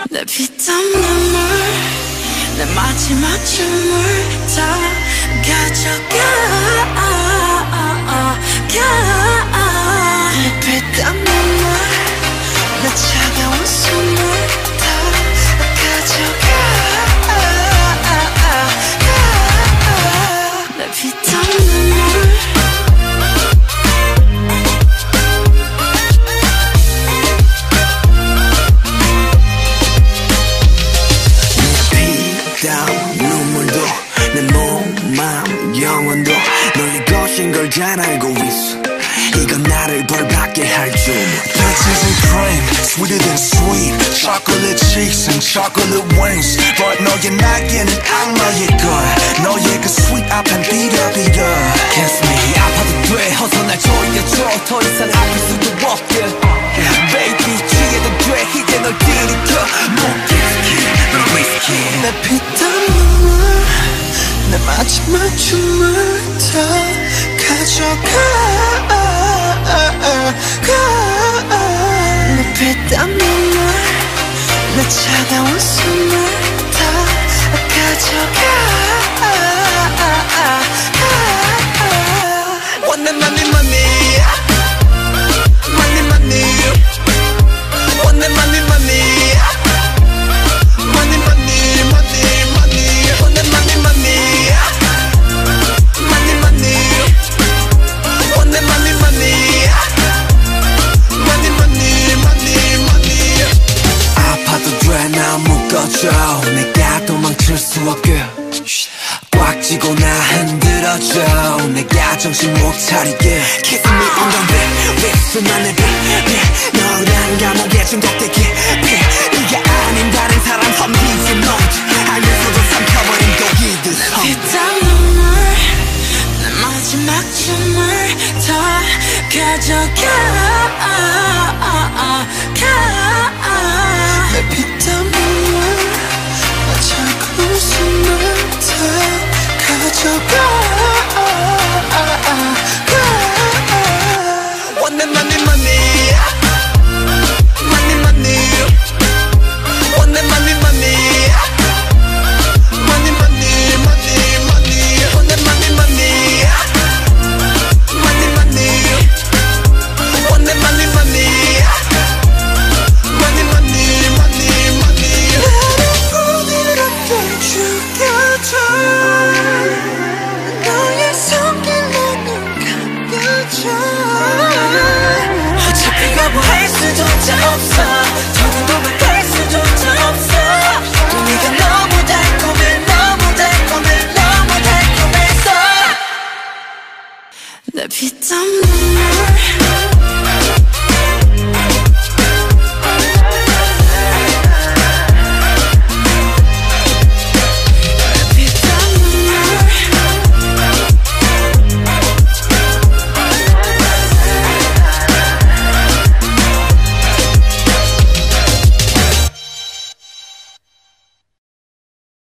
내 피땀 눈물 내 마지막 춤을 다 가져가 내 피땀 눈물 내 차가운 숨을 다 가져가 내 피땀 눈물 눈물도 내 몸, 마음, 영혼도 너의 것인 걸 잘 알고 있어. 이건 나를 벌받게 할 줄. Peaches and cream, sweeter than sweet. Chocolate cheeks and chocolate wings. But 너의 날개는 악마의 걸. 너의 그 sweet 앞엔 비려비려. Kiss me 아파도 돼 어서 날 조여줘 더 이상 아플 수도 없게 Baby 취해도 돼 이제 널 들이켜 못 너 whiskey 내 피땀 눈물 내 마지막 춤을 다 가져가 내 피땀 눈물 내 차가운 숨을 다 가져가 Want the money money Money money Want the money money Money money money money Want the money money Money money Want the money money Money money money money 아파도 돼 나 묶어줘. 내가 도망칠 수 없게 꽉 쥐고 나 흔들어줘. 내가 정신 못 차리게 Kiss me on the lip 수만의 빛 너란 감옥에 중독되게 네가 아닌 다른 사람 섬기지 못 알면서도 삼켜버린 독이들 피땀 눈물 내 마지막 춤을 다 가져가 내 피땀 눈물 내 차가운 숨을 다 가져가 Want the money money Money money Want the money money Money money money money Want the money money Money money Want the money money Money money money money 나를 부드럽게 죽여줘 너의 손길로 눈 감겨줘 어차피 거부할 수조차 없어 더는 도망갈 수조차 없어 또 네가 너무 달콤해 너무 달콤해 너무 달콤해서 내 피땀 눈물